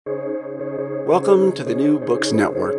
Welcome to the New Books Network.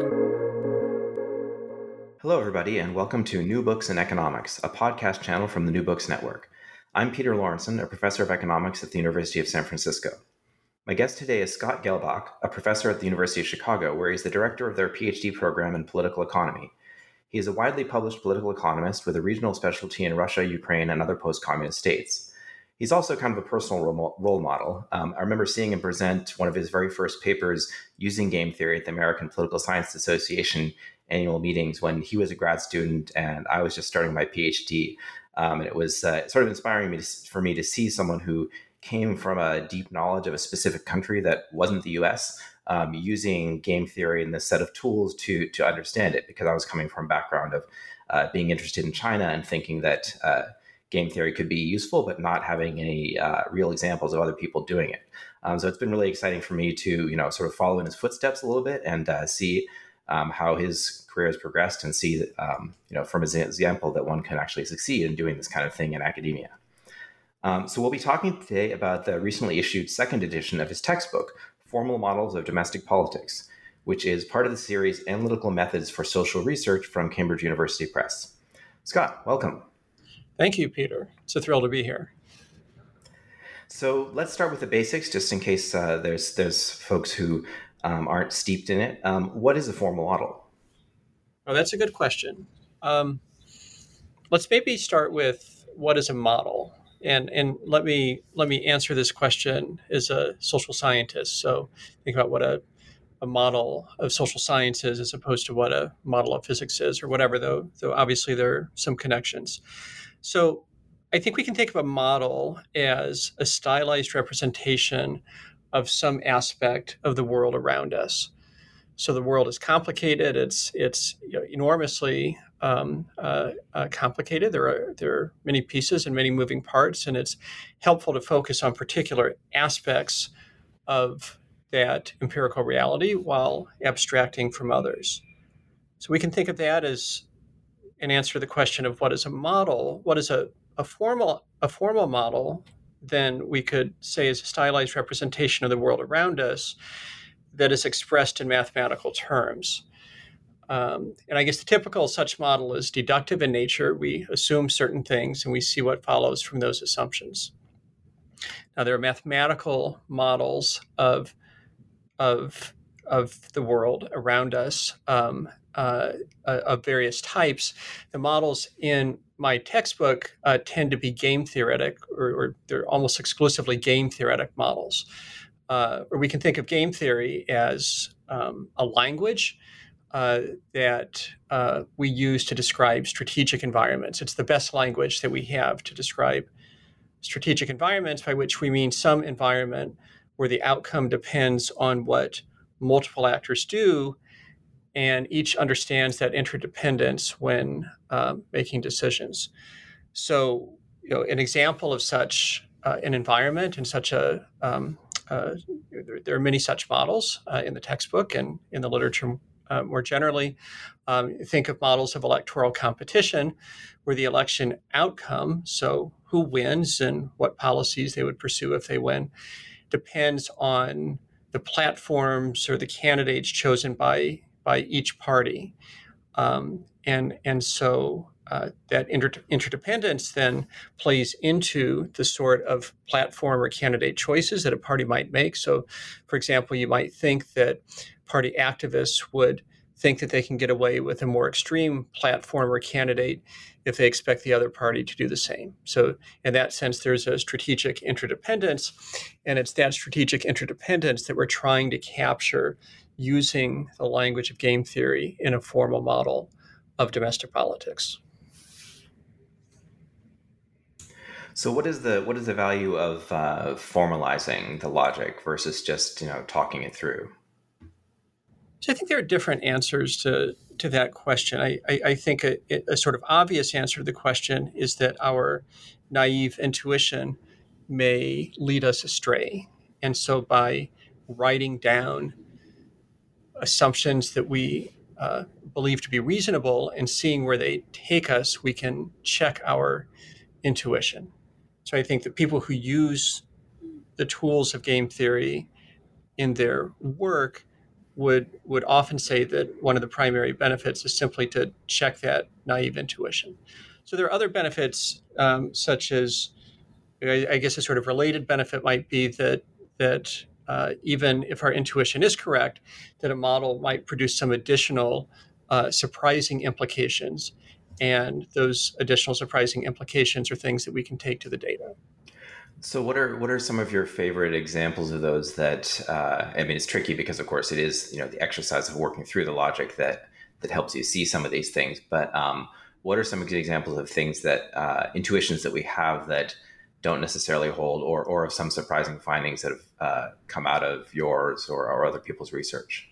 Hello, everybody, and welcome to New Books in Economics, a podcast channel from the New Books Network. I'm Peter Lawrenson, a professor of economics at the University of San Francisco. My guest today is Scott Gelbach, a professor at the University of Chicago, where he's the director of their PhD program in political economy. He is a widely published political economist with a regional specialty in Russia, Ukraine, and other post-communist states. He's also kind of a personal role model. I remember seeing him present one of his very first papers using game theory at the American Political Science Association annual meetings when he was a grad student and I was just starting my PhD. And it was sort of inspiring for me to see someone who came from a deep knowledge of a specific country that wasn't the US, using game theory and this set of tools to understand it, because I was coming from a background of being interested in China and thinking that game theory could be useful, but not having any real examples of other people doing it. So it's been really exciting for me to, sort of follow in his footsteps a little bit and see how his career has progressed and see that, from his example that one can actually succeed in doing this kind of thing in academia. So we'll be talking today about the recently issued second edition of his textbook, Formal Models of Domestic Politics, which is part of the series Analytical Methods for Social Research from Cambridge University Press. Scott, welcome. Thank you, Peter. It's a thrill to be here. So let's start with the basics, just in case there's folks who aren't steeped in it. What is a formal model? Oh, that's a good question. Let's maybe start with what is a model, and let me answer this question as a social scientist. So think about what a model of social science is as opposed to what a model of physics is, or whatever. Though obviously there are some connections. So I think we can think of a model as a stylized representation of some aspect of the world around us. So the world is complicated. It's enormously complicated. There are many pieces and many moving parts, and it's helpful to focus on particular aspects of that empirical reality while abstracting from others. So we can think of that as an answer to the question of what is a model. What is a formal model? Then we could say is a stylized representation of the world around us that is expressed in mathematical terms. And I guess the typical such model is deductive in nature. We assume certain things and we see what follows from those assumptions. Now, there are mathematical models of the world around us of various types. The models in my textbook tend to be game theoretic, or they're almost exclusively game theoretic models. Or we can think of game theory as a language that we use to describe strategic environments. It's the best language that we have to describe strategic environments, by which we mean some environment where the outcome depends on what multiple actors do, and each understands that interdependence when making decisions. So, an example of such an environment and such there are many such models in the textbook and in the literature more generally. Think of models of electoral competition, where the election outcome, so who wins and what policies they would pursue if they win, depends on the platforms or the candidates chosen by each party. And so that interdependence then plays into the sort of platform or candidate choices that a party might make. So, for example, you might think that party activists would think that they can get away with a more extreme platform or candidate if they expect the other party to do the same. So in that sense, there's a strategic interdependence, and it's that strategic interdependence that we're trying to capture using the language of game theory in a formal model of domestic politics. So what is the value of formalizing the logic versus just talking it through? So I think there are different answers to that question. I think a sort of obvious answer to the question is that our naive intuition may lead us astray. And so by writing down assumptions that we believe to be reasonable and seeing where they take us, we can check our intuition. So I think that people who use the tools of game theory in their work would often say that one of the primary benefits is simply to check that naive intuition. So there are other benefits, such as, I guess a sort of related benefit might be that even if our intuition is correct, that a model might produce some additional surprising implications. And those additional surprising implications are things that we can take to the data. So what are some of your favorite examples of those that, I mean, it's tricky because of course it is, the exercise of working through the logic that helps you see some of these things. But what are some good examples of things that, intuitions that we have that don't necessarily hold, or of some surprising findings that have come out of yours or other people's research?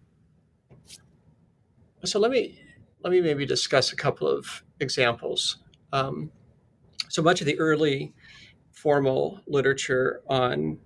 So let me maybe discuss a couple of examples. So much of the early formal literature on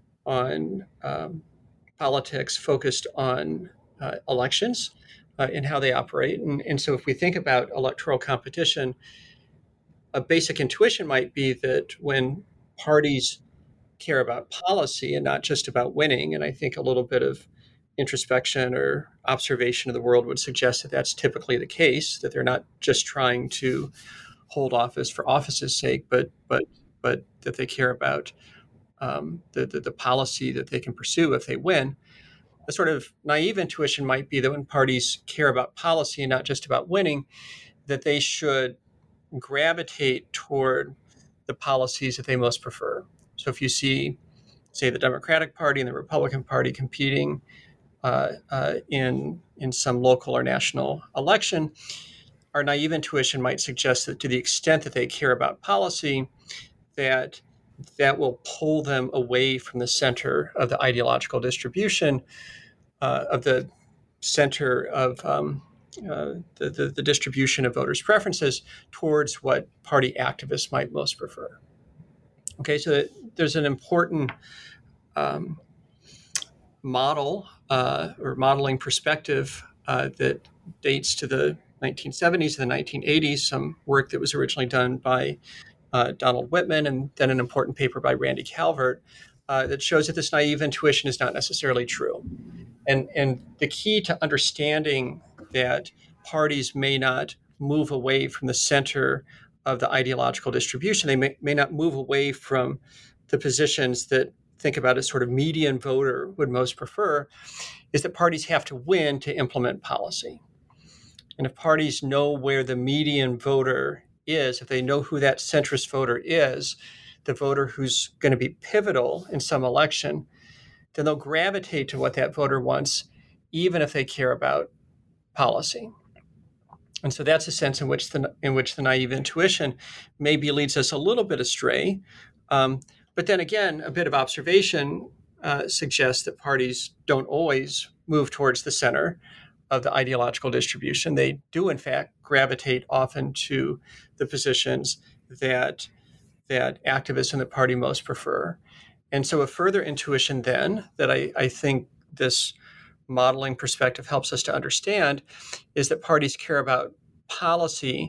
politics focused on elections and how they operate. And so if we think about electoral competition, a basic intuition might be that when parties care about policy and not just about winning, and I think a little bit of introspection or observation of the world would suggest that that's typically the case, that they're not just trying to hold office for office's sake, but that they care about the policy that they can pursue if they win. A sort of naive intuition might be that when parties care about policy and not just about winning, that they should gravitate toward the policies that they most prefer. So if you see, say, the Democratic Party and the Republican Party competing in some local or national election, our naive intuition might suggest that to the extent that they care about policy, that will pull them away from the center of the ideological distribution, of the center of the distribution of voters' preferences towards what party activists might most prefer. Okay, so there's an important model or modeling perspective that dates to the 1970s and the 1980s, some work that was originally done by Donald Whitman, and then an important paper by Randy Calvert that shows that this naive intuition is not necessarily true. And the key to understanding that parties may not move away from the center of the ideological distribution, they may not move away from the positions that think about as sort of median voter would most prefer, is that parties have to win to implement policy. And if parties know where the median voter is, if they know who that centrist voter is, the voter who's going to be pivotal in some election, then they'll gravitate to what that voter wants, even if they care about policy. And so that's a sense in which the naive intuition maybe leads us a little bit astray. But then again, a bit of observation suggests that parties don't always move towards the center of the ideological distribution. They do, in fact, gravitate often to the positions that activists in the party most prefer. And so a further intuition then that I think this modeling perspective helps us to understand is that parties care about policy,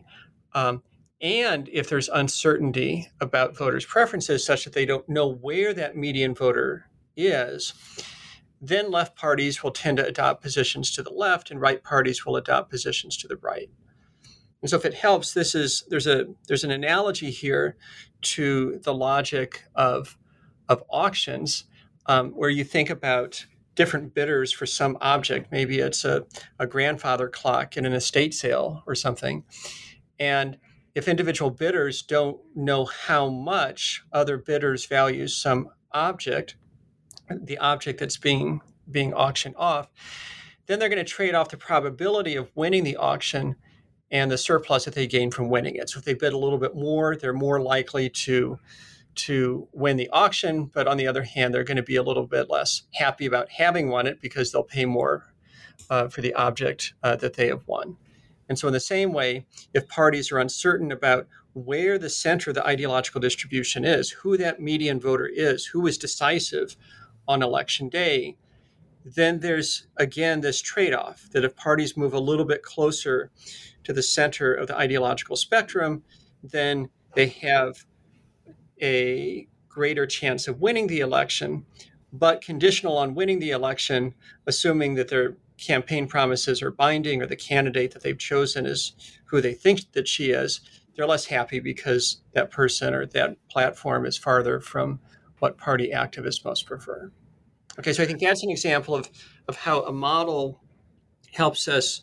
and if there's uncertainty about voters' preferences such that they don't know where that median voter is, then left parties will tend to adopt positions to the left and right parties will adopt positions to the right. And so if it helps, there's an analogy here to the logic of auctions, where you think about different bidders for some object. Maybe it's a grandfather clock in an estate sale or something. And if individual bidders don't know how much other bidders value some object, the object that's being auctioned off, then they're going to trade off the probability of winning the auction and the surplus that they gain from winning it. So if they bid a little bit more, they're more likely to win the auction, but on the other hand, they're going to be a little bit less happy about having won it because they'll pay more for the object that they have won. And so in the same way, if parties are uncertain about where the center of the ideological distribution is, who that median voter is, who is decisive on election day, then there's, again, this trade-off that if parties move a little bit closer to the center of the ideological spectrum, then they have a greater chance of winning the election. but conditional on winning the election, assuming that their campaign promises are binding or the candidate that they've chosen is who they think that she is, they're less happy because that person or that platform is farther from what party activists most prefer. Okay, so I think that's an example of how a model helps us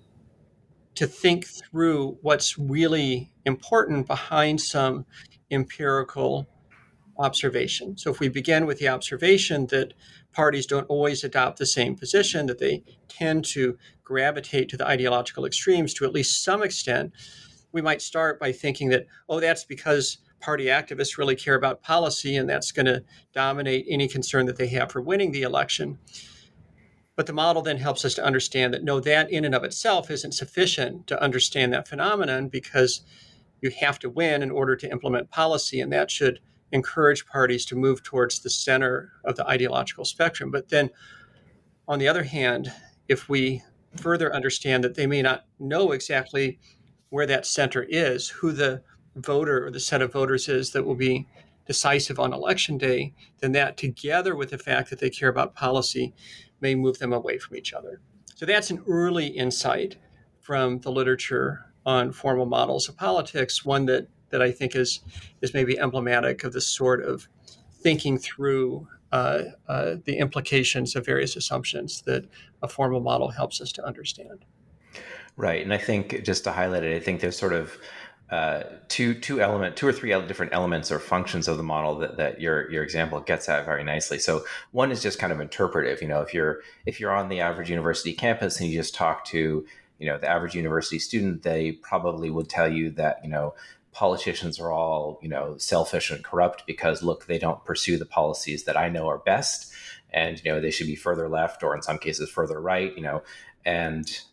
to think through what's really important behind some empirical observation. So if we begin with the observation that parties don't always adopt the same position, that they tend to gravitate to the ideological extremes to at least some extent, we might start by thinking that, oh, that's because party activists really care about policy and that's going to dominate any concern that they have for winning the election. But the model then helps us to understand that, no, that in and of itself isn't sufficient to understand that phenomenon, because you have to win in order to implement policy, and that should encourage parties to move towards the center of the ideological spectrum. But then, on the other hand, if we further understand that they may not know exactly where that center is, who the voter or the set of voters is that will be decisive on election day, then that, together with the fact that they care about policy, may move them away from each other. So that's an early insight from the literature on formal models of politics, one that I think is maybe emblematic of the sort of thinking through the implications of various assumptions that a formal model helps us to understand. Right. And I think, just to highlight it, I think there's sort of two or three different elements or functions of the model that your example gets at very nicely. So one is just kind of interpretive. If you're on the average university campus and you just talk to the average university student, they probably would tell you that politicians are all selfish and corrupt because, look, they don't pursue the policies that I know are best, and they should be further left, or in some cases further right. And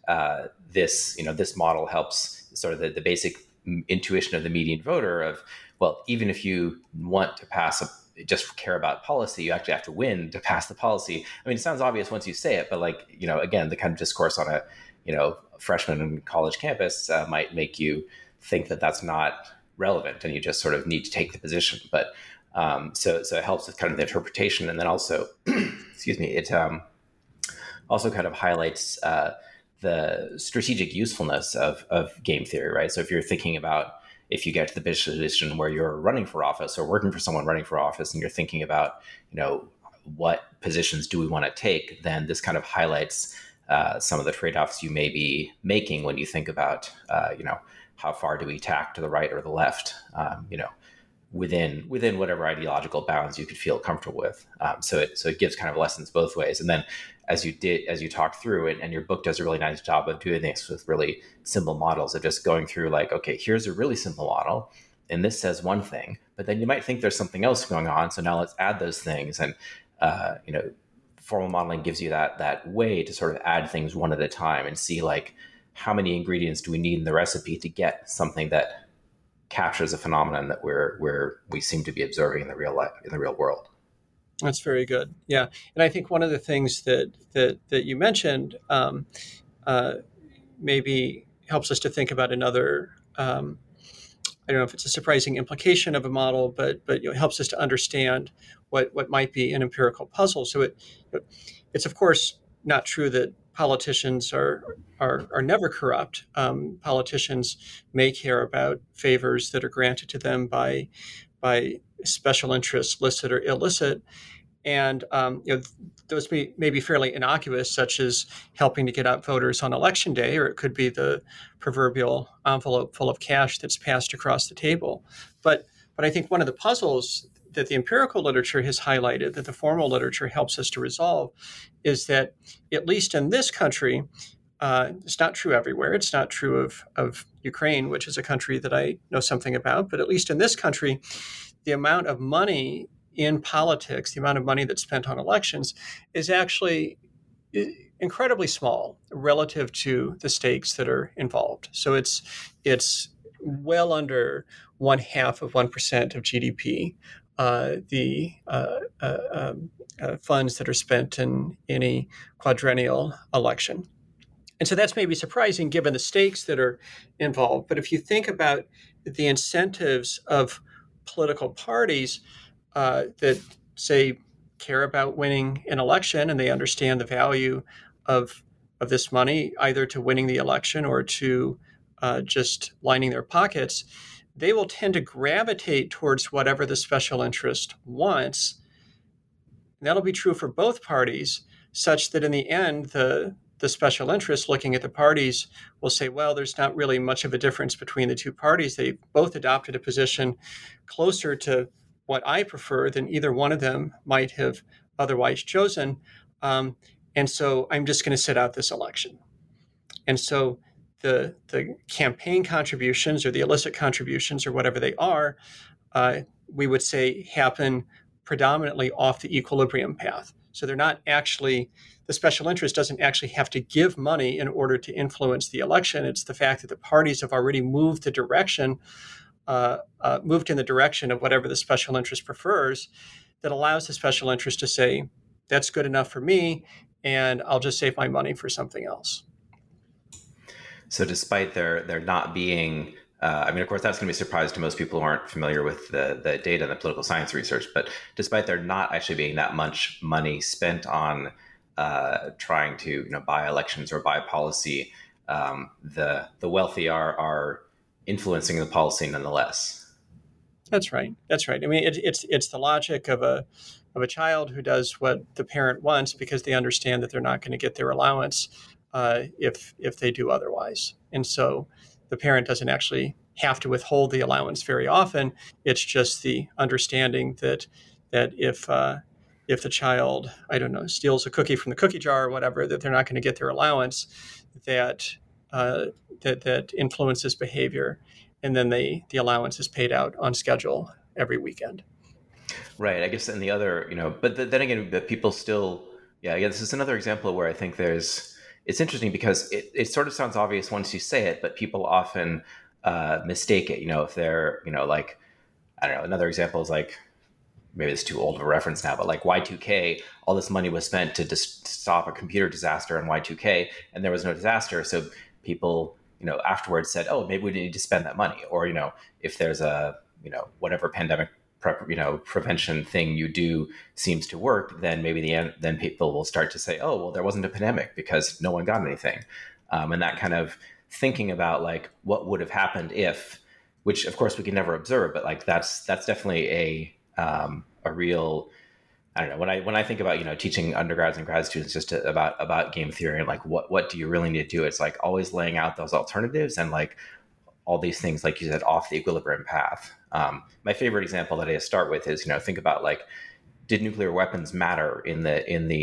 this model helps sort of the basic intuition of the median voter of, well, even if you want to just care about policy, you actually have to win to pass the policy. I mean, it sounds obvious once you say it, but again, the kind of discourse on a freshman college campus might make you think that that's not relevant and you just sort of need to take the position. But so it helps with kind of the interpretation, and then also, excuse me, it also kind of highlights the strategic usefulness of game theory, right? So if you're thinking about, if you get to the position where you're running for office or working for someone running for office, and you're thinking about, what positions do we want to take, then this kind of highlights some of the trade-offs you may be making when you think about, how far do we tack to the right or the left, within whatever ideological bounds you could feel comfortable with. So it gives kind of lessons both ways. And then as you talk through it, and your book does a really nice job of doing this with really simple models of just going through okay, here's a really simple model, and this says one thing, but then you might think there's something else going on. So now let's add those things. And, formal modeling gives you that way to sort of add things one at a time and see how many ingredients do we need in the recipe to get something that captures a phenomenon that we seem to be observing in the real world. That's very good. Yeah, and I think one of the things that you mentioned maybe helps us to think about another. I don't know if it's a surprising implication of a model, but it helps us to understand what might be an empirical puzzle. So it's of course not true that politicians are never corrupt. Politicians may care about favors that are granted to them by special interests, licit or illicit, and those may be fairly innocuous, such as helping to get out voters on election day, or it could be the proverbial envelope full of cash that's passed across the table. But I think one of the puzzles that the empirical literature has highlighted, that the formal literature helps us to resolve, is that at least in this country, it's not true everywhere. It's not true of Ukraine, which is a country that I know something about. But at least in this country, the amount of money in politics, the amount of money that's spent on elections, is actually incredibly small relative to the stakes that are involved. So it's well under 0.5% of GDP. The funds that are spent in any quadrennial election. And so that's maybe surprising given the stakes that are involved. But if you think about the incentives of political parties that, say, care about winning an election and they understand the value of this money, either to winning the election or to just lining their pockets, they will tend to gravitate towards whatever the special interest wants. And that'll be true for both parties, such that in the end, the special interest looking at the parties will say, well, there's not really much of a difference between the two parties. They both adopted a position closer to what I prefer than either one of them might have otherwise chosen. And so I'm just going to sit out this election. And so the campaign contributions or the illicit contributions or whatever they are, we would say happen predominantly off the equilibrium path. So they're not actually, the special interest doesn't actually have to give money in order to influence the election. It's the fact that the parties have already moved in the direction of whatever the special interest prefers that allows the special interest to say, that's good enough for me, and I'll just save my money for something else. So despite there not being, of course, that's going to be a surprise to most people who aren't familiar with the data and the political science research, but despite there not actually being that much money spent on trying to buy elections or buy policy, the wealthy are influencing the policy nonetheless. That's right. I mean, it's the logic of a child who does what the parent wants because they understand that they're not going to get their allowance if they do otherwise. And so the parent doesn't actually have to withhold the allowance very often. It's just the understanding that if the child, steals a cookie from the cookie jar or whatever, that they're not going to get their allowance, that influences behavior, and then the allowance is paid out on schedule every weekend. Right. I guess, and the other, but then again, the people still, this is another example where I think it's interesting because it sort of sounds obvious once you say it, but people often mistake it. If they're, another example is like, maybe it's too old of a reference now, but like Y2K, all this money was spent to stop a computer disaster in Y2K, and there was no disaster. So people, afterwards said, oh, maybe we need to spend that money. Or, if there's a, whatever pandemic prevention thing you do seems to work, then maybe then people will start to say, oh, well, there wasn't a pandemic because no one got anything. And that kind of thinking about like what would have happened if, which of course we can never observe, but like that's definitely a real, I don't know, when I think about, teaching undergrads and grad students just about game theory and like what do you really need to do? It's like always laying out those alternatives and like all these things, like you said, off the equilibrium path. My favorite example that I start with is, think about like, did nuclear weapons matter in the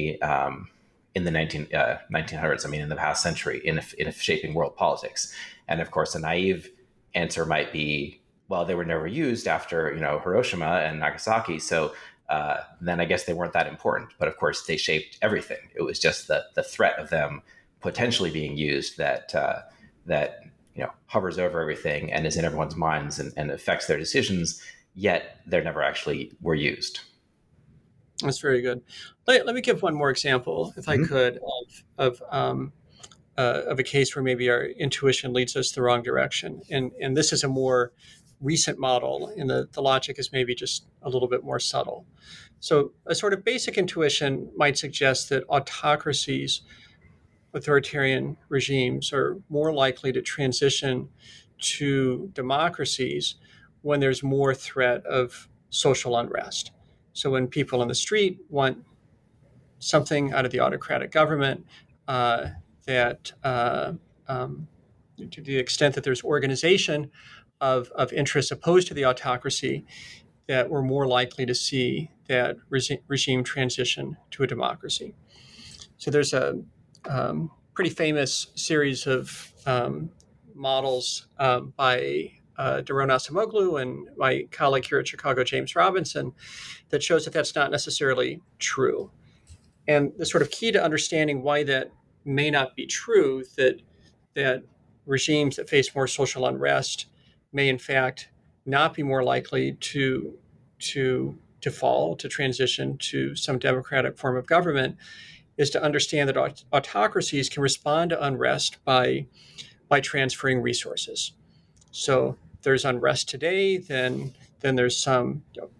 1900s? I mean, in the past century, in shaping world politics. And of course, a naive answer might be, well, they were never used after, Hiroshima and Nagasaki. So then I guess they weren't that important. But of course, they shaped everything. It was just the threat of them potentially being used that hovers over everything and is in everyone's minds and affects their decisions, yet they never actually were used. That's very good. Let me give one more example, if I could, of a case where maybe our intuition leads us the wrong direction. And this is a more recent model, and the logic is maybe just a little bit more subtle. So a sort of basic intuition might suggest that autocracies, authoritarian regimes, are more likely to transition to democracies when there's more threat of social unrest. So when people on the street want something out of the autocratic government, that to the extent that there's organization of interests opposed to the autocracy, that we're more likely to see that regime transition to a democracy. So there's a pretty famous series of models by Daron Acemoglu and my colleague here at Chicago, James Robinson, that shows that that's not necessarily true. And the sort of key to understanding why that may not be true, that regimes that face more social unrest may in fact not be more likely to fall, to transition to some democratic form of government, is to understand that autocracies can respond to unrest by transferring resources. So if there's unrest today, then there's some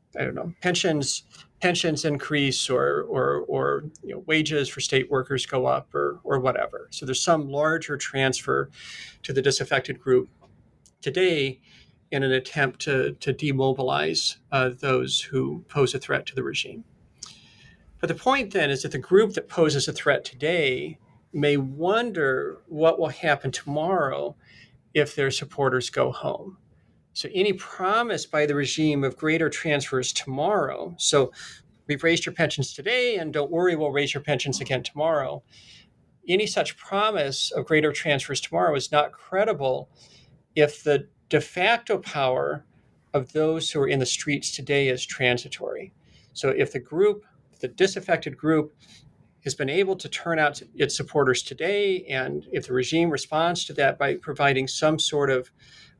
I don't know, pensions increase or wages for state workers go up or whatever. So there's some larger transfer to the disaffected group today in an attempt to demobilize those who pose a threat to the regime. But the point then is that the group that poses a threat today may wonder what will happen tomorrow if their supporters go home. So any promise by the regime of greater transfers tomorrow, so we've raised your pensions today and don't worry, we'll raise your pensions again tomorrow. Any such promise of greater transfers tomorrow is not credible if the de facto power of those who are in the streets today is transitory. So if the disaffected group has been able to turn out its supporters today, and if the regime responds to that by providing some sort of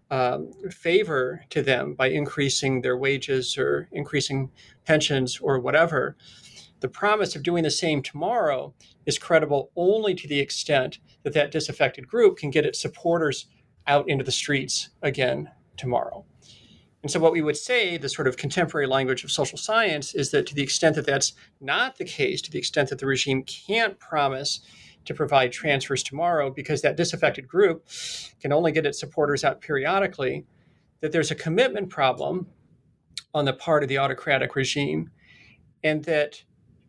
favor to them by increasing their wages or increasing pensions or whatever, the promise of doing the same tomorrow is credible only to the extent that that disaffected group can get its supporters out into the streets again tomorrow. And so what we would say, the sort of contemporary language of social science, is that to the extent that that's not the case, to the extent that the regime can't promise to provide transfers tomorrow because that disaffected group can only get its supporters out periodically, that there's a commitment problem on the part of the autocratic regime, and that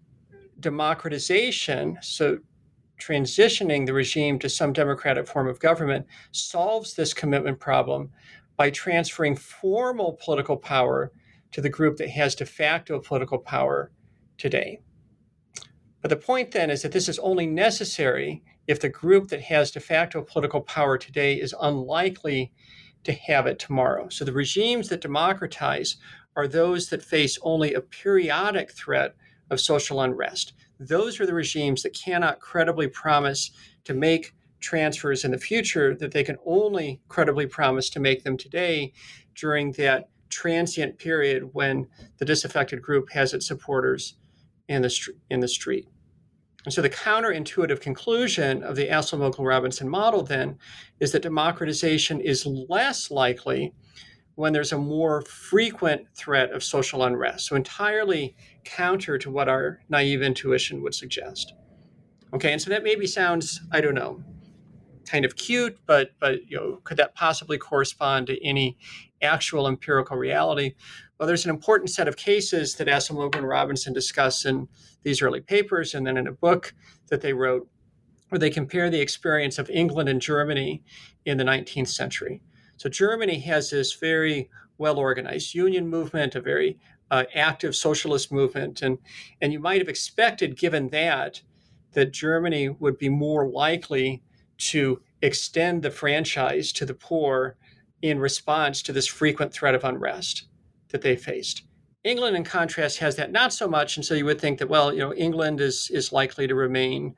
democratization, so transitioning the regime to some democratic form of government, solves this commitment problem by transferring formal political power to the group that has de facto political power today. But the point then is that this is only necessary if the group that has de facto political power today is unlikely to have it tomorrow. So the regimes that democratize are those that face only a periodic threat of social unrest. Those are the regimes that cannot credibly promise to make transfers in the future, that they can only credibly promise to make them today during that transient period when the disaffected group has its supporters in the street. And so the counterintuitive conclusion of the Acemoglu-Robinson model then is that democratization is less likely when there's a more frequent threat of social unrest. So entirely counter to what our naive intuition would suggest. Okay, and so that maybe sounds, I don't know, kind of cute, but could that possibly correspond to any actual empirical reality? Well, there's an important set of cases that Acemoglu and Robinson discuss in these early papers, and then in a book that they wrote, where they compare the experience of England and Germany in the 19th century. So Germany has this very well-organized union movement, a very active socialist movement, and you might have expected, given that Germany would be more likely to extend the franchise to the poor in response to this frequent threat of unrest that they faced. England, in contrast, has that not so much, and so you would think that, well, England is likely to remain,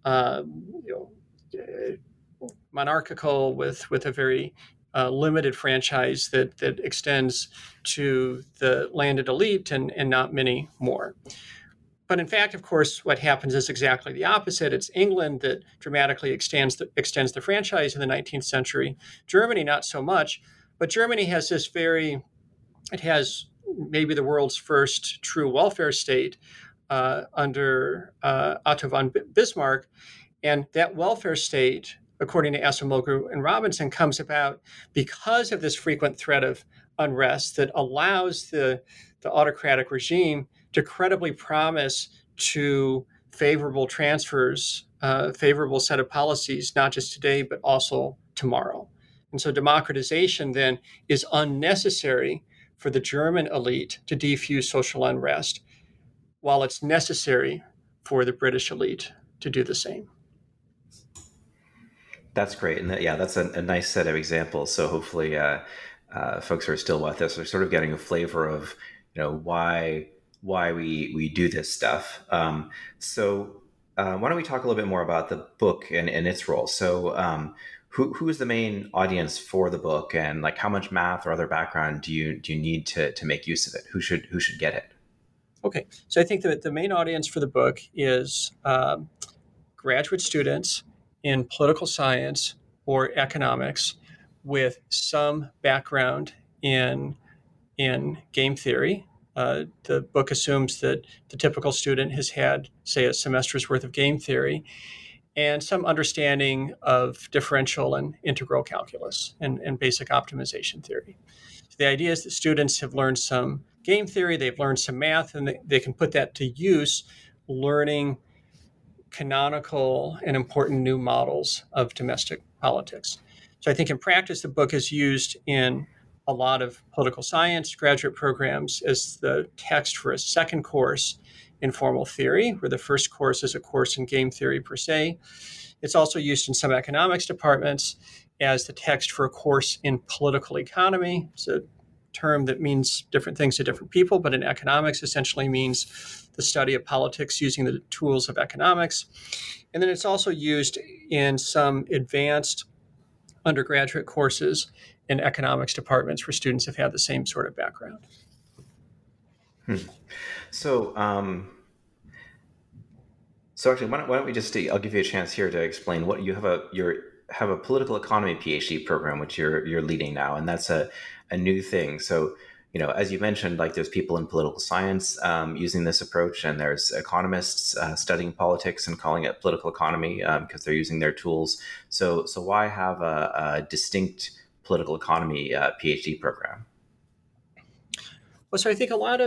monarchical with a very limited franchise that extends to the landed elite and not many more. But in fact, of course, what happens is exactly the opposite. It's England that dramatically extends the franchise in the 19th century. Germany, not so much. But Germany has it has maybe the world's first true welfare state under Otto von Bismarck. And that welfare state, according to Acemoglu and Robinson, comes about because of this frequent threat of unrest that allows the autocratic regime to credibly promise to favorable transfers, favorable set of policies, not just today, but also tomorrow. And so democratization then is unnecessary for the German elite to defuse social unrest, while it's necessary for the British elite to do the same. That's great. And that's a nice set of examples. So hopefully folks who are still with us are sort of getting a flavor of, why we do this stuff. So why don't we talk a little bit more about the book and its role? So who is the main audience for the book, and like how much math or other background do you need to make use of it? Who should get it? Okay, so I think that the main audience for the book is graduate students in political science or economics with some background in game theory, The book assumes that the typical student has had, say, a semester's worth of game theory and some understanding of differential and integral calculus and basic optimization theory. So the idea is that students have learned some game theory, they've learned some math, and they can put that to use learning canonical and important new models of domestic politics. So I think in practice, the book is used in a lot of political science graduate programs as the text for a second course in formal theory, where the first course is a course in game theory per se. It's also used in some economics departments as the text for a course in political economy. It's a term that means different things to different people, but in economics essentially means the study of politics using the tools of economics. And then it's also used in some advanced undergraduate courses in economics departments where students have had the same sort of background. So actually, why don't we just? I'll give you a chance here to explain what you have a political economy PhD program which you're leading now, and that's a new thing. So, as you mentioned, like there's people in political science using this approach, and there's economists studying politics and calling it political economy because they're using their tools. So why have a distinct political economy PhD program? Well, so I think a lot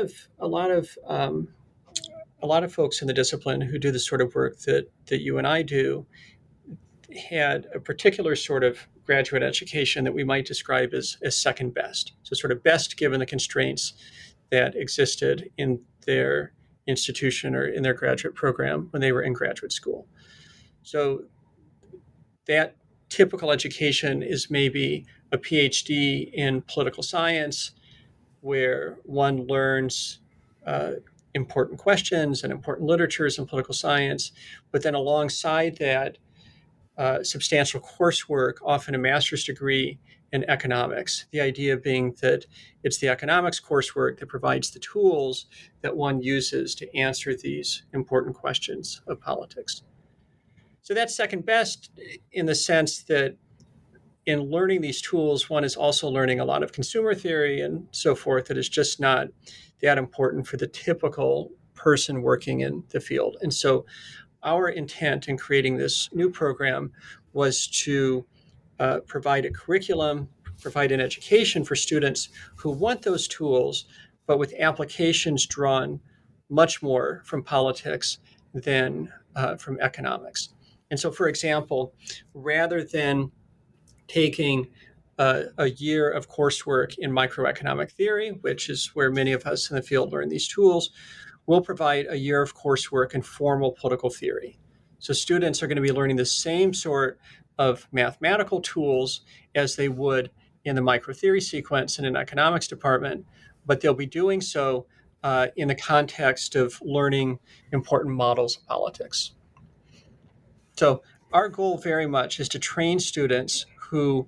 of folks in the discipline who do the sort of work that you and I do had a particular sort of graduate education that we might describe as second best. So sort of best given the constraints that existed in their institution or in their graduate program when they were in graduate school. So that typical education is maybe a PhD in political science, where one learns important questions and important literatures in political science, but then alongside that, substantial coursework, often a master's degree in economics. The idea being that it's the economics coursework that provides the tools that one uses to answer these important questions of politics. So that's second best in the sense that in learning these tools, one is also learning a lot of consumer theory and so forth that is just not that important for the typical person working in the field. And so our intent in creating this new program was to provide a curriculum, provide an education for students who want those tools, but with applications drawn much more from politics than from economics. And so, for example, rather than taking a year of coursework in microeconomic theory, which is where many of us in the field learn these tools, we'll provide a year of coursework in formal political theory. So students are going to be learning the same sort of mathematical tools as they would in the microtheory sequence in an economics department, but they'll be doing so in the context of learning important models of politics. So our goal very much is to train students who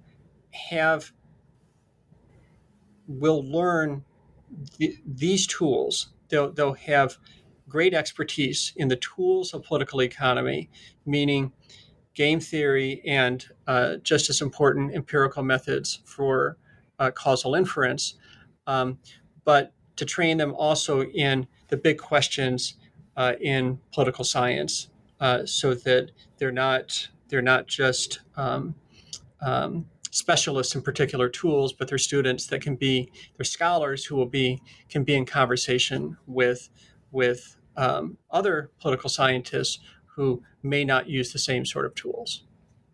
will learn these tools. They'll have great expertise in the tools of political economy, meaning game theory and just as important empirical methods for causal inference, but to train them also in the big questions in political science, so that they're not just specialists in particular tools, but they're students that they're scholars who can be in conversation with other political scientists who may not use the same sort of tools.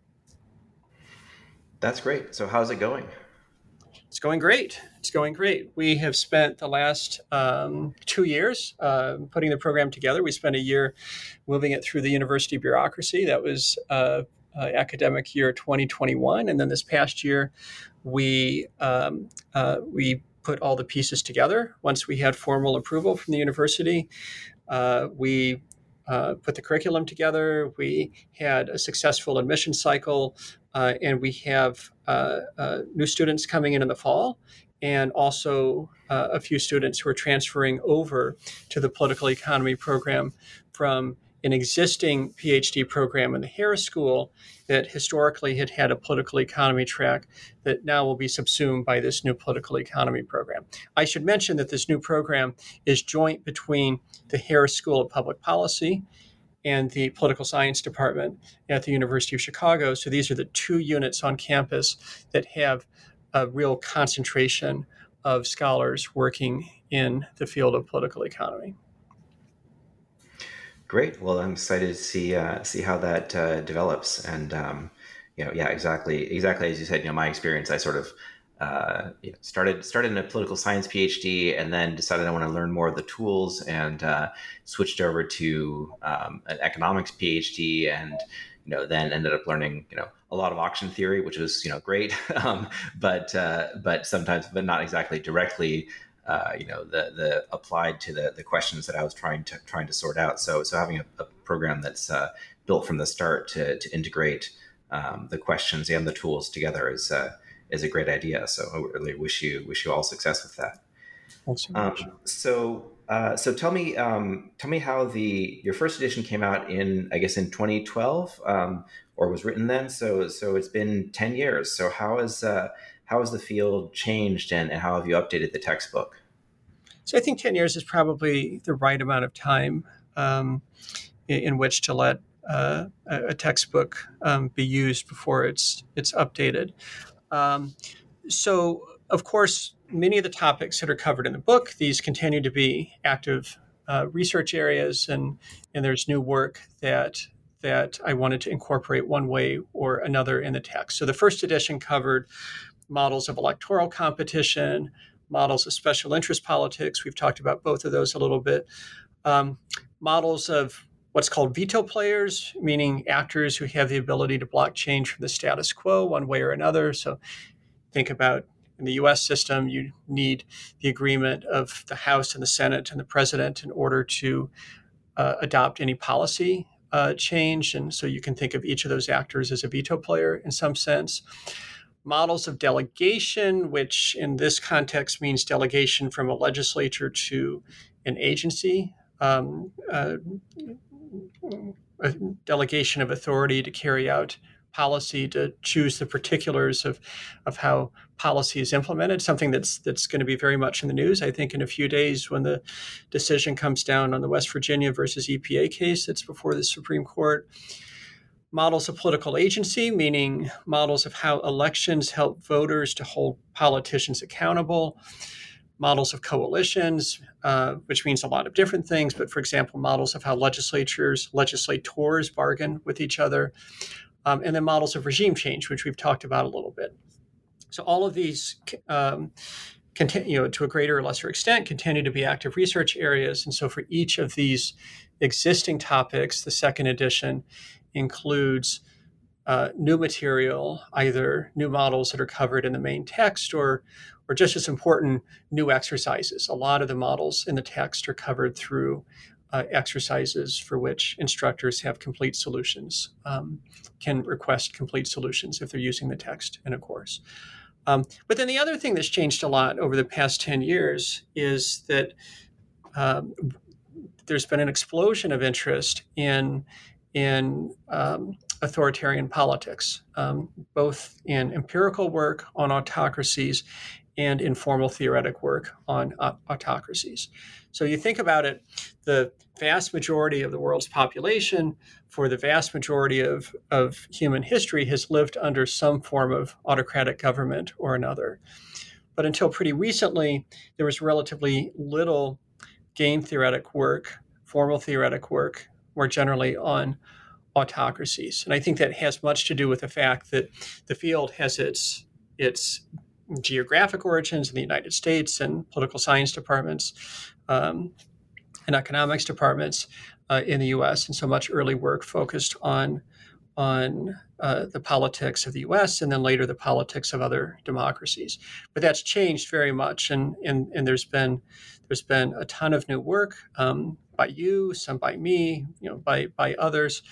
That's great. So how's it going? It's going great. We have spent the last 2 years putting the program together. We spent a year moving it through the university bureaucracy. That was academic year 2021. And then this past year, we put all the pieces together. Once we had formal approval from the university, we put the curriculum together. We had a successful admission cycle, and we have new students coming in the fall, and also a few students who are transferring over to the political economy program from an existing PhD program in the Harris School that historically had had a political economy track that now will be subsumed by this new political economy program. I should mention that this new program is joint between the Harris School of Public Policy and the Political Science Department at the University of Chicago. So these are the two units on campus that have a real concentration of scholars working in the field of political economy. Great. Well, I'm excited to see how that develops. And exactly as you said. My experience, I sort of started in a political science PhD, and then decided I want to learn more of the tools, and switched over to an economics PhD, and then ended up learning a lot of auction theory, which was great, but not exactly directly. The applied to the questions that I was trying to sort out. So having a program that's built from the start to integrate the questions and the tools together is a great idea. So I really wish you all success with that. Thanks so much. So tell me how your first edition came out in 2012, or was written then. So it's been 10 years. So how has the field changed, and how have you updated the textbook? So I think 10 years is probably the right amount of time in which to let a textbook be used before it's updated. So, of course, many of the topics that are covered in the book, these continue to be active research areas, and there's new work that I wanted to incorporate one way or another in the text. So the first edition covered models of electoral competition, models of special interest politics. We've talked about both of those a little bit. Models of what's called veto players, meaning actors who have the ability to block change from the status quo one way or another. So think about in the U.S. system, you need the agreement of the House and the Senate and the president in order to adopt any policy change. And so you can think of each of those actors as a veto player in some sense. Models of delegation, which in this context means delegation from a legislature to an agency, a delegation of authority to carry out policy, to choose the particulars of how policy is implemented, something that's going to be very much in the news, I think, in a few days when the decision comes down on the West Virginia versus EPA case that's before the Supreme Court. Models of political agency, meaning models of how elections help voters to hold politicians accountable. Models of coalitions, which means a lot of different things, but for example, models of how legislators bargain with each other. And then models of regime change, which we've talked about a little bit. So all of these continue, to a greater or lesser extent, continue to be active research areas. And so for each of these existing topics, the second edition includes new material, either new models that are covered in the main text or just as important, new exercises. A lot of the models in the text are covered through exercises for which instructors have complete solutions, can request complete solutions if they're using the text in a course. But then the other thing that's changed a lot over the past 10 years is that there's been an explosion of interest in authoritarian politics, both in empirical work on autocracies and in formal theoretic work on autocracies. So you think about it, the vast majority of the world's population for the vast majority of human history has lived under some form of autocratic government or another. But until pretty recently, there was relatively little game theoretic work, formal theoretic work, more generally on autocracies. And I think that has much to do with the fact that the field has its geographic origins in the United States and political science departments and economics departments in the U.S. And so much early work focused on the politics of the U.S. and then later the politics of other democracies. But that's changed very much, and there's been a ton of new work by you, some by me, by others.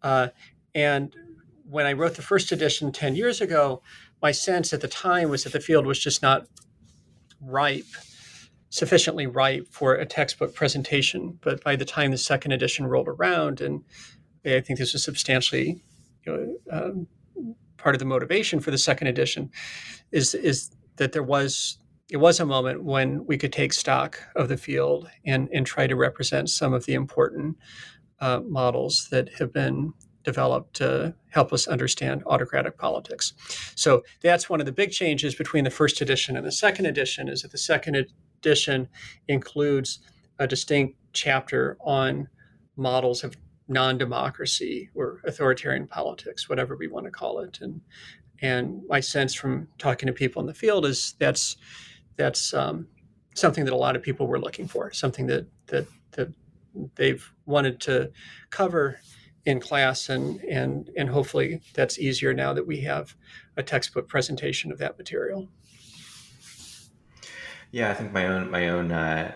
And when I wrote the first edition 10 years ago, my sense at the time was that the field was just not ripe sufficiently ripe for a textbook presentation. But by the time the second edition rolled around, and I think this was substantially part of the motivation for the second edition, is that it was a moment when we could take stock of the field and try to represent some of the important models that have been developed to help us understand autocratic politics. So that's one of the big changes between the first edition and the second edition, is that the second edition includes a distinct chapter on models of non-democracy or authoritarian politics, whatever we want to call it. And my sense from talking to people in the field is that's something that a lot of people were looking for, something that they've wanted to cover in class, and hopefully that's easier now that we have a textbook presentation of that material. Yeah, I think my own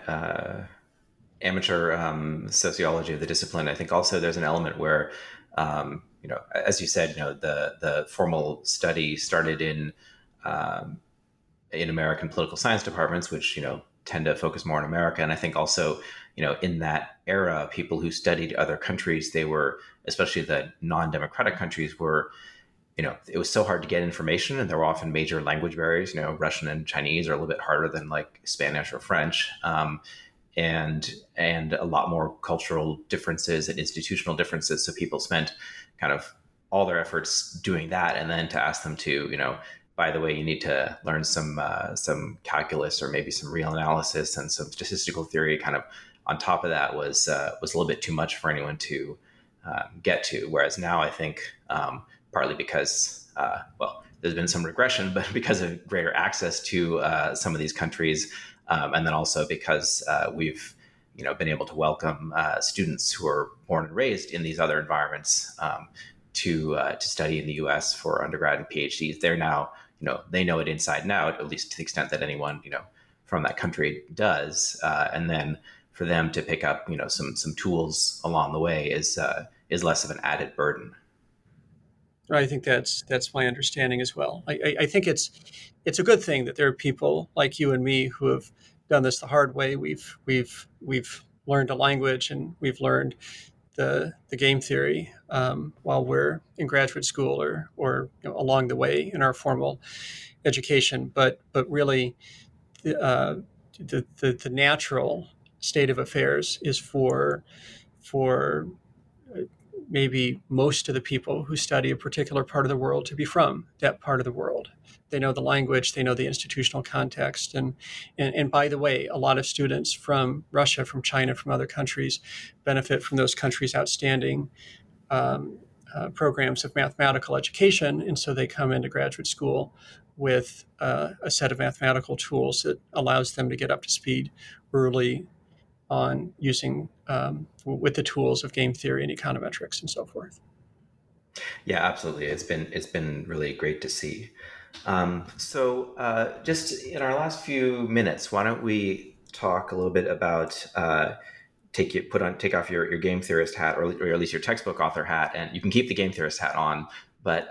amateur sociology of the discipline, I think also there's an element where, as you said, the formal study started in American political science departments, which tend to focus more on America, and I think also in that era, people who studied other countries, they were, especially the non-democratic countries, were, it was so hard to get information, and there were often major language barriers. Russian and Chinese are a little bit harder than like Spanish or French, and a lot more cultural differences and institutional differences. So people spent kind of all their efforts doing that, and then to ask them to, by the way, you need to learn some calculus or maybe some real analysis and some statistical theory kind of on top of that was a little bit too much for anyone to get to. Whereas now I think partly because, there's been some regression, but because of greater access to some of these countries, and then also because we've been able to welcome students who are born and raised in these other environments to study in the U.S. for undergrad and PhDs. They're now, they know it inside and out, at least to the extent that anyone from that country does, and then for them to pick up some tools along the way is less of an added burden. I think that's my understanding as well. I think it's a good thing that there are people like you and me who have done this the hard way. We've learned a language, and we've learned the game theory while we're in graduate school or along the way in our formal education. But really, the natural state of affairs is for maybe most of the people who study a particular part of the world to be from that part of the world. They know the language, they know the institutional context. And by the way, a lot of students from Russia, from China, from other countries benefit from those countries' outstanding programs of mathematical education. And so they come into graduate school with a set of mathematical tools that allows them to get up to speed early on using with the tools of game theory and econometrics and so forth. Yeah, absolutely. It's been really great to see. So just in our last few minutes, why don't we talk a little bit about take off your game theorist hat, or at least your textbook author hat, and you can keep the game theorist hat on, but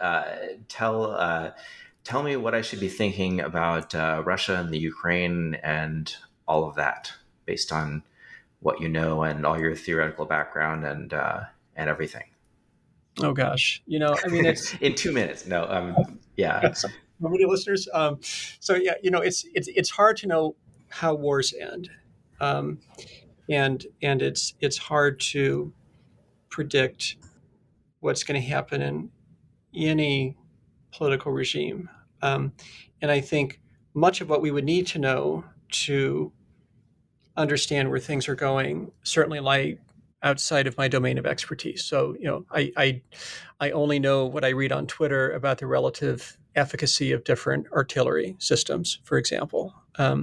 tell me what I should be thinking about Russia and the Ukraine and all of that, based on what you know and all your theoretical background and everything. Oh gosh, it's in 2 minutes. No, yeah. So many listeners. So yeah, it's hard to know how wars end, and it's hard to predict what's going to happen in any political regime. And I think much of what we would need to know to understand where things are going certainly lie outside of my domain of expertise. So, I only know what I read on Twitter about the relative efficacy of different artillery systems, for example.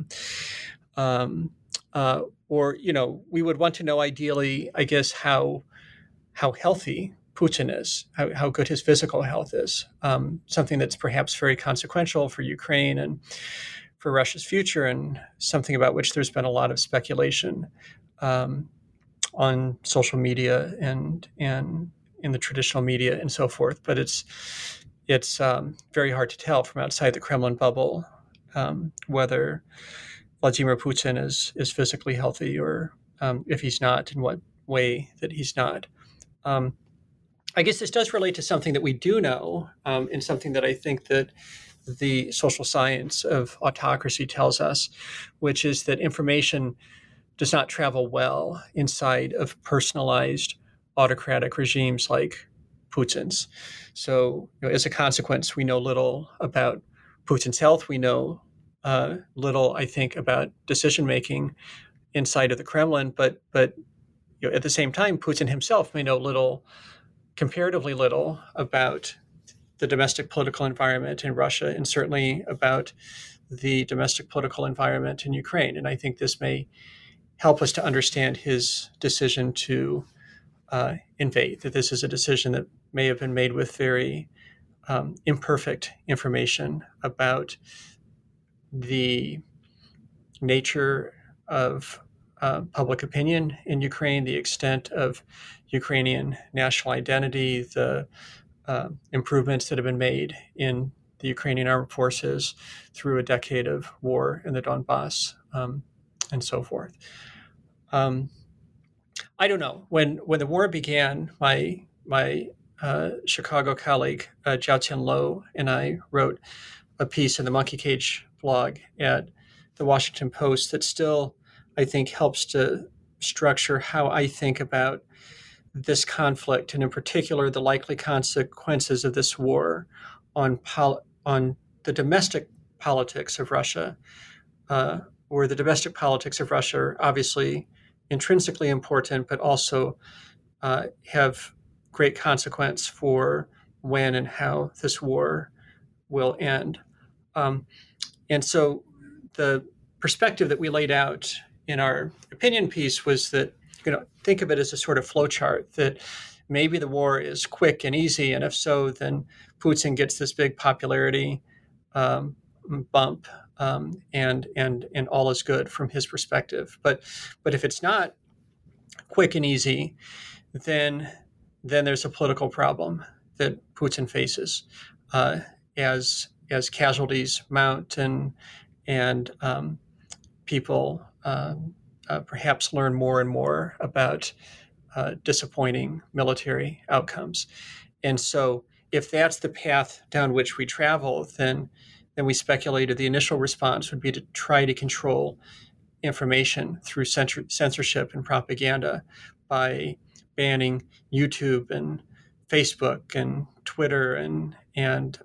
Or we would want to know ideally, I guess, how healthy Putin is, how good his physical health is, something that's perhaps very consequential for Ukraine and for Russia's future, and something about which there's been a lot of speculation on social media and in the traditional media and so forth. But it's very hard to tell from outside the Kremlin bubble whether Vladimir Putin is physically healthy, or if he's not, in what way that he's not. I guess this does relate to something that we do know, and something that I think that the social science of autocracy tells us, which is that information does not travel well inside of personalized autocratic regimes like Putin's. So, as a consequence, we know little about Putin's health. We know little, I think, about decision making inside of the Kremlin. But at the same time, Putin himself may know little, comparatively little, about the domestic political environment in Russia, and certainly about the domestic political environment in Ukraine. And I think this may help us to understand his decision to invade, that this is a decision that may have been made with very imperfect information about the nature of public opinion in Ukraine, the extent of Ukrainian national identity, the improvements that have been made in the Ukrainian armed forces through a decade of war in the Donbass, and so forth. I don't know. When the war began, my Chicago colleague Jiao Tianluo and I wrote a piece in the Monkey Cage blog at the Washington Post that still, I think, helps to structure how I think about this conflict, and in particular the likely consequences of this war on the domestic politics of Russia, where the domestic politics of Russia are obviously intrinsically important, but also have great consequence for when and how this war will end. And so the perspective that we laid out in our opinion piece was that, think of it as a sort of flowchart, that maybe the war is quick and easy, and if so, then Putin gets this big popularity bump, and all is good from his perspective. But if it's not quick and easy, then there's a political problem that Putin faces as casualties mount, and people perhaps learn more and more about disappointing military outcomes. And so if that's the path down which we travel, then we speculated the initial response would be to try to control information through censorship and propaganda by banning YouTube and Facebook and Twitter and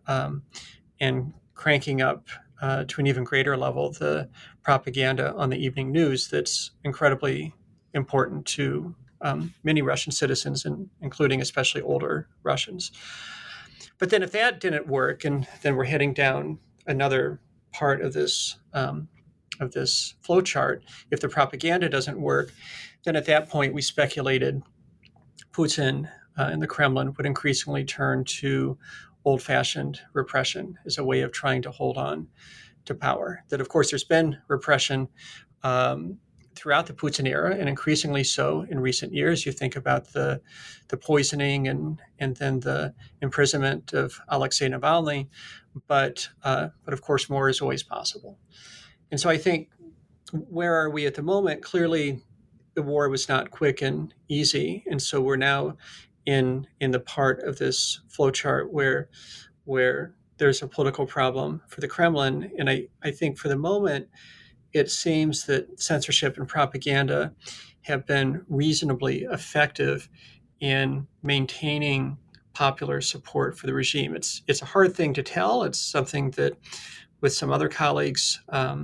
cranking up to an even greater level the propaganda on the evening news that's incredibly important to many Russian citizens, and including especially older Russians. But then if that didn't work, and then we're heading down another part of this flowchart, if the propaganda doesn't work, then at that point we speculated Putin and the Kremlin would increasingly turn to old-fashioned repression as a way of trying to hold on to power. That, of course, there's been repression throughout the Putin era, and increasingly so in recent years. You think about the poisoning and then the imprisonment of Alexei Navalny, but of course more is always possible. And so I think, where are we at the moment? Clearly, the war was not quick and easy, and so we're now in the part of this flowchart where there's a political problem for the Kremlin. And I think for the moment, it seems that censorship and propaganda have been reasonably effective in maintaining popular support for the regime. It's a hard thing to tell. It's something that, with some other colleagues,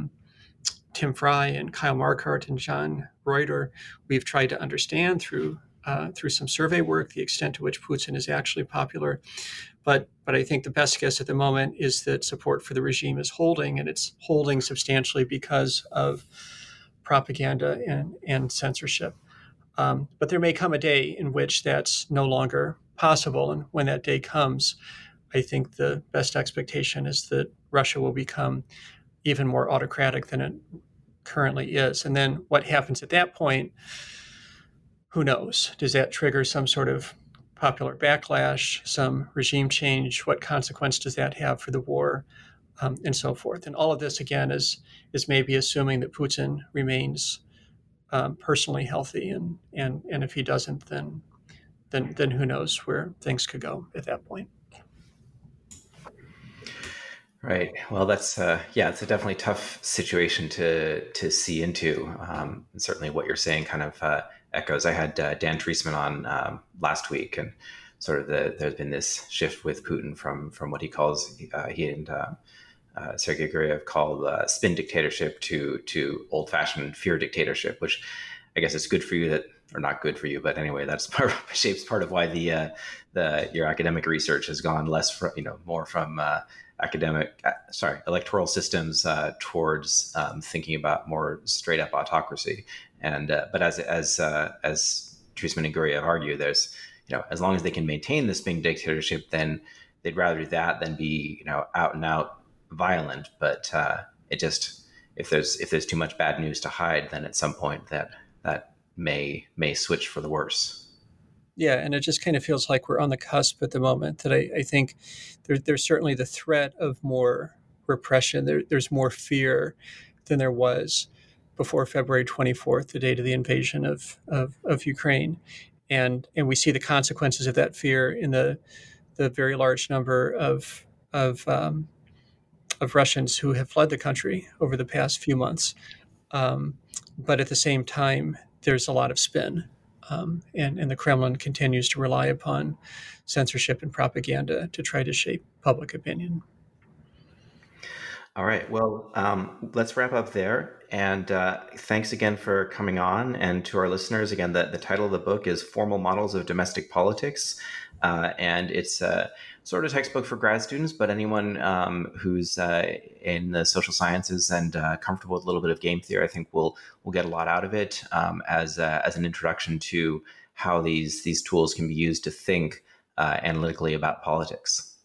Tim Fry and Kyle Marquardt and John Reuter, we've tried to understand through some survey work the extent to which Putin is actually popular. But I think the best guess at the moment is that support for the regime is holding, and it's holding substantially because of propaganda and censorship. But there may come a day in which that's no longer possible. And when that day comes, I think the best expectation is that Russia will become even more autocratic than it currently is. And then what happens at that point, who knows? Does that trigger some sort of popular backlash, some regime change? What consequence does that have for the war? and so forth. And all of this, again, is maybe assuming that Putin remains personally healthy, and if he doesn't, then who knows where things could go at that point. Right. Well, that's it's a definitely tough situation to see into. And certainly, what you're saying kind of echoes. I had Dan Treisman on last week, and sort of there's been this shift with Putin from what he calls he and Sergei Guriev called spin dictatorship to old fashioned fear dictatorship, which I guess it's good for you that, or not good for you, but anyway, that's shapes part of why your academic research has gone less more from electoral systems towards thinking about more straight up autocracy. And but as Treisman and Guriev argue, there's as long as they can maintain this being dictatorship, then they'd rather do that than be out and out violent. But it just if there's too much bad news to hide, then at some point that may switch for the worse. Yeah, and it just kind of feels like we're on the cusp at the moment. That I think there's certainly the threat of more repression. There's more fear than there was before February 24th, the date of the invasion of Ukraine, and we see the consequences of that fear in the very large number of Russians who have fled the country over the past few months. But at the same time, there's a lot of spin. And the Kremlin continues to rely upon censorship and propaganda to try to shape public opinion. All right. Well, let's wrap up there. And thanks again for coming on. And to our listeners, again, the title of the book is Formal Models of Domestic Politics. And it's a sort of textbook for grad students, but anyone who's in the social sciences and comfortable with a little bit of game theory, I think will get a lot out of it as an introduction to how these tools can be used to think analytically about politics.